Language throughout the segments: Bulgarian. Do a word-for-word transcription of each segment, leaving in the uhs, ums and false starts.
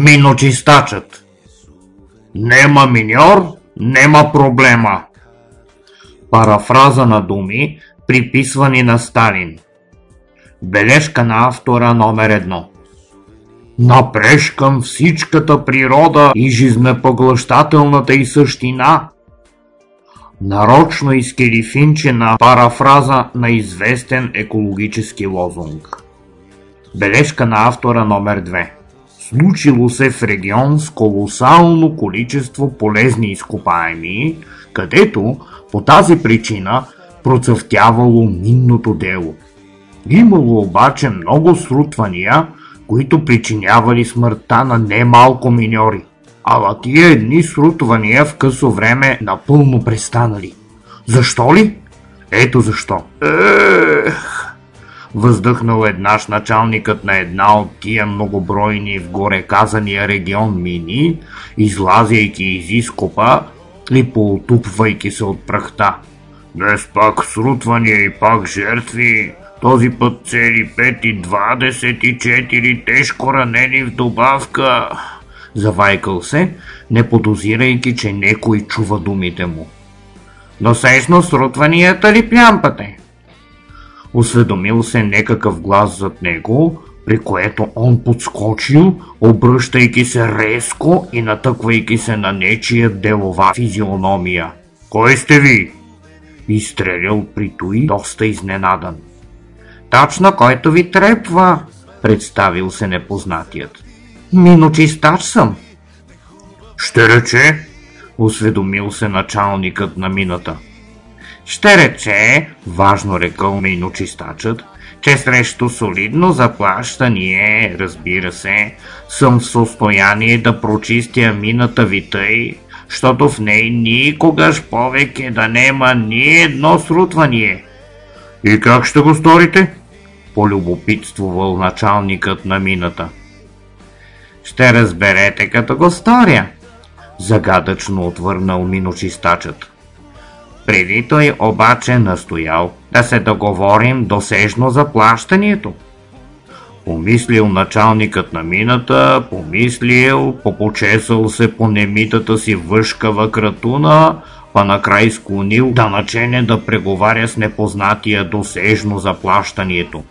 Миночистачът. Нема миньор, нема проблема. Парафраза на думи, приписвани на Сталин. Бележка на автора номер едно. Напреж към всичката природа и жизнепоглъщателната й същина. Нарочно изкерифинчена парафраза на известен екологически лозунг. Бележка на автора номер две. Случило се в регион с колосално количество полезни изкопаеми, където по тази причина процъфтявало минното дело. Имало обаче много срутвания, които причинявали смъртта на немалко миньори. Ала тия едни срутвания в късо време напълно престанали. Защо ли? Ето защо. Ех! Въздъхнал еднаш началникът на една от тия многобройни в горе казания регион мини, излазяйки из изкопа и поотупвайки се от прахта. Днес пак срутвания и пак жертви, този път цели пет и двадесет и четири тежко ранени в добавка. Завайкал се, не подозирайки, че некой чува думите му. Досечно срутванията ли плямпате? Осведомил се некакъв глас зад него, при което он подскочил, обръщайки се резко и натъквайки се на нечия делова физиономия. Кой сте ви? Изстрелял при той доста изненадан. Точно който ви трепва, представил се непознатият. Миночистач съм. Ще рече, осведомил се началникът на мината. Ще рече, важно рекъл миночистачът, че срещу солидно заплащание, разбира се, съм в състояние да прочистя мината ви тъй, щото в ней никогаш повеке да нема ни едно срутвание. И как ще го сторите? Полюбопитствувал началникът на мината. Ще разберете като го сторя, загадъчно отвърнал миночистачът. Преди той обаче настоял да се договорим досежно за плащането. Помислил началникът на мината, помислил, попочесал се по немитата си въшкава кратуна, па накрай склонил да начене да преговаря с непознатия досежно за плащането.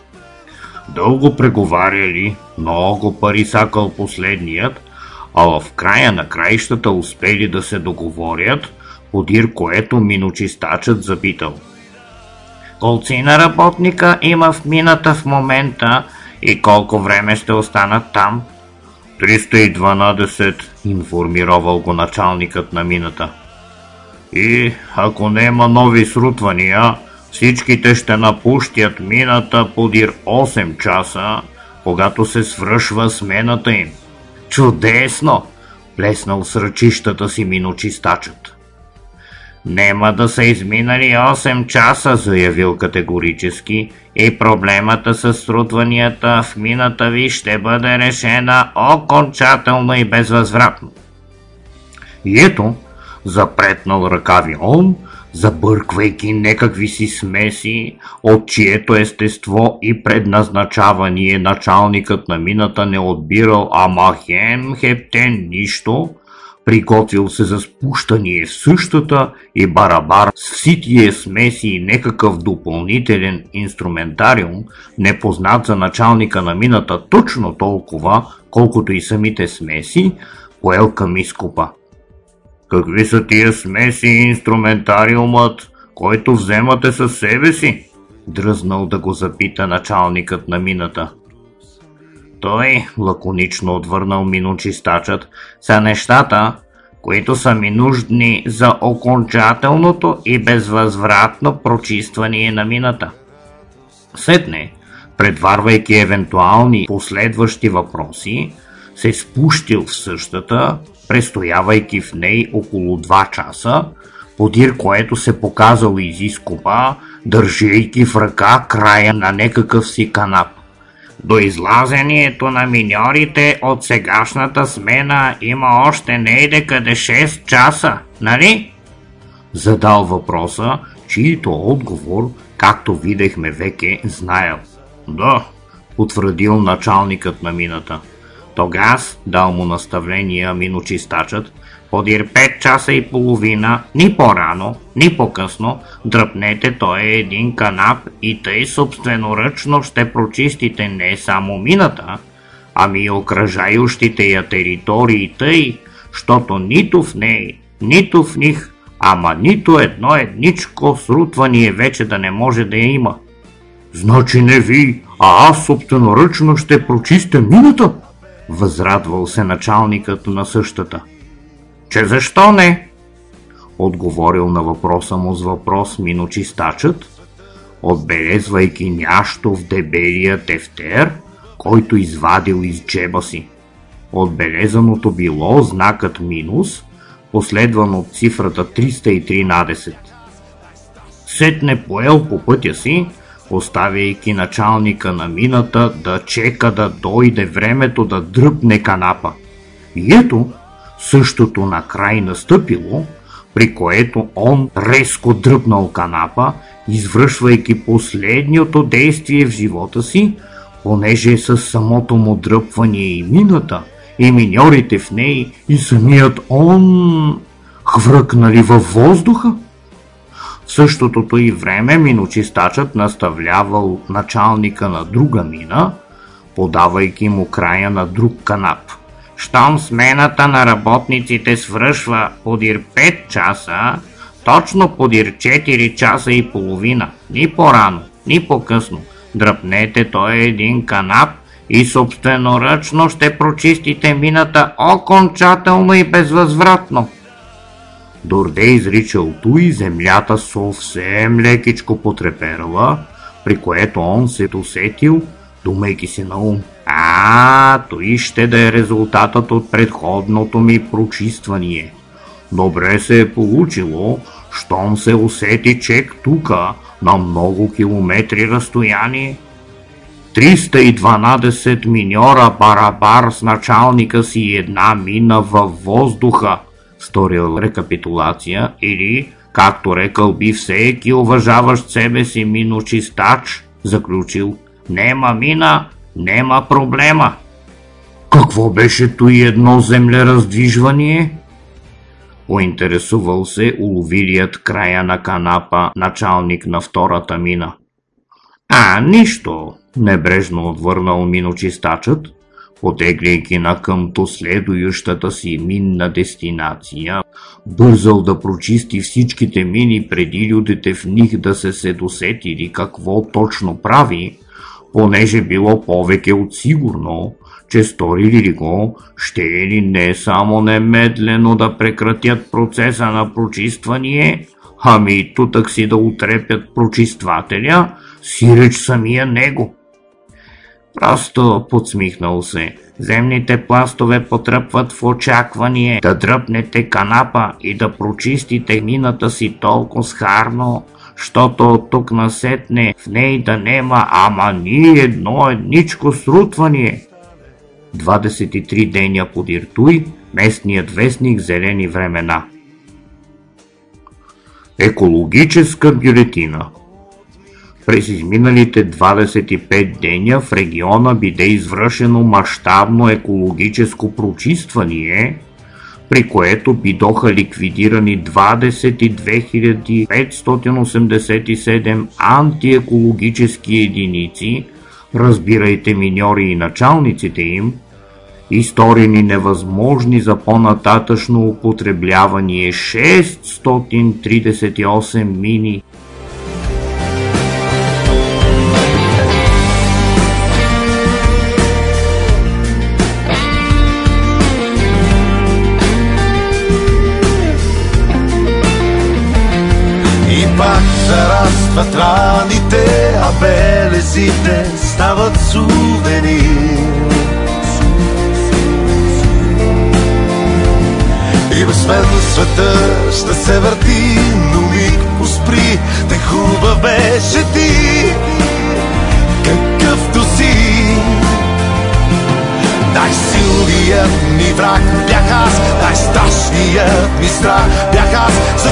Дълго преговаряли, много пари сакал последният, а в края на краищата успели да се договорят, подир което миночистачът запитал. Колцина работника има в мината в момента и колко време ще останат там? триста и дванадесет, информировал го началникът на мината. И ако нема нови срутвания, всичките ще напущят мината подир осем часа, когато се свръшва смената им. Чудесно! Плеснал с ръчищата си миночистачът. Нема да са изминали осем часа, заявил категорически, и проблемата с срутванията в мината ви ще бъде решена окончателно и безвъзвратно. И ето, запретнал ръкави он, забърквайки некакви си смеси, от чието естество и предназначавание началникът на мината не отбирал ама хем хептен нищо, приготвил се за спущание в същата и барабар с всичките смеси и некакъв допълнителен инструментариум, непознат за началника на мината точно толкова, колкото и самите смеси, поел към изкопа. Какви са тия смеси и инструментариумът, който вземате със себе си? Дръзнал да го запита началникът на мината. Той, лаконично отвърнал миночистачът, са нещата, които са ми нужни за окончателното и безвъзвратно прочистване на мината. Сетне, предварвайки евентуални последващи въпроси, се спущил в същата, престоявайки в ней около два часа, подир което се показал из изкопа, държейки в ръка края на некакъв си канап. До излазението на миньорите от сегашната смена има още нейде къде шест часа, нали? Задал въпроса, чието отговор, както видехме веке, знаел. Да, потвърдил началникът на мината. Тогаз дал му наставления миночистачът: подир пет часа и половина, ни по-рано, ни по-късно, дръпнете той един канап и тъй собственоръчно ще прочистите не само мината, ами и окръжающите я територии тъй, щото нито в ней, нито в них, ама нито едно едничко срутвание вече да не може да я има. Значи не ви, а аз собственоръчно ще прочистя мината? Възрадвал се началникът на същата. Че защо не? Отговорил на въпроса му с въпрос миночистачът, отбелезвайки нящо в дебелия тефтер, който извадил из джеба си. Отбелезаното било знакът минус, последван от цифрата триста и тринадесет. Сетне поел по пътя си, оставяйки началника на мината да чека да дойде времето да дръпне канапа. И ето, същото накрай настъпило, при което он резко дръпнал канапа, извършвайки последното действие в живота си, понеже с самото му дръпване и мината, и миньорите в ней, и самият он хвръкнали във въздуха. В същото и време миночистачът наставлявал началника на друга мина, подавайки му края на друг канап. Щом смената на работниците свръшва подир пет часа, точно подир четири часа и половина, ни по-рано, ни по-късно, дръпнете той един канап и собственоръчно ще прочистите мината окончателно и безвъзвратно. Дорде изричал туй, земята съвсем лекичко потреперала, при което он се досетил, думайки си на ум: а, той ще да е резултатът от предходното ми прочистване. Добре се е получило, щом се усети чек тука, на много километри разстояние. триста и дванадесет миньора барабар с началника си една мина във въздуха, сторил рекапитулация, или, както рекал би всеки уважаващ себе си миночистач, заключил: нема мина, нема проблема. Какво беше той едно землераздвижване? Поинтересувал се уловилият края на канапа началник на втората мина. А, нищо, небрежно отвърнал миночистачът, потегляйки на къмто следующата си минна дестинация, бързал да прочисти всичките мини преди людите в них да се се досетили какво точно прави, понеже било повеќе от сигурно, че сторили ли го, ще ли не само немедлено да прекратят процеса на прочистване, ами и тутък си да утрепят прочиствателя, сиреч самия него. Просто, подсмихнал се, земните пластове потръпват в очаквание да дръпнете канапа и да прочистите мината си толкова схарно, щото от тук насетне в ней да нема ама ни едно едничко срутване. двадесет и три деня подир туй, местният вестник Зелени времена. Екологическа бюлетина. През изминалите двадесет и пет деня в региона биде извършено мащабно екологическо прочистване, при което бидоха ликвидирани двадесет и две хиляди петстотин осемдесет и седем антиекологически единици, разбирайте миньори и началниците им, и сторени невъзможни за по-нататъчно употребляване шестстотин тридесет и осем мини. Пак зарастват раните, а белезите стават сувенир. И безсменно света ще се върти, но миг поспри, те хубав беше ти, какъвто си. Най-силният ми враг бях аз, най-страшният ми страх бях аз.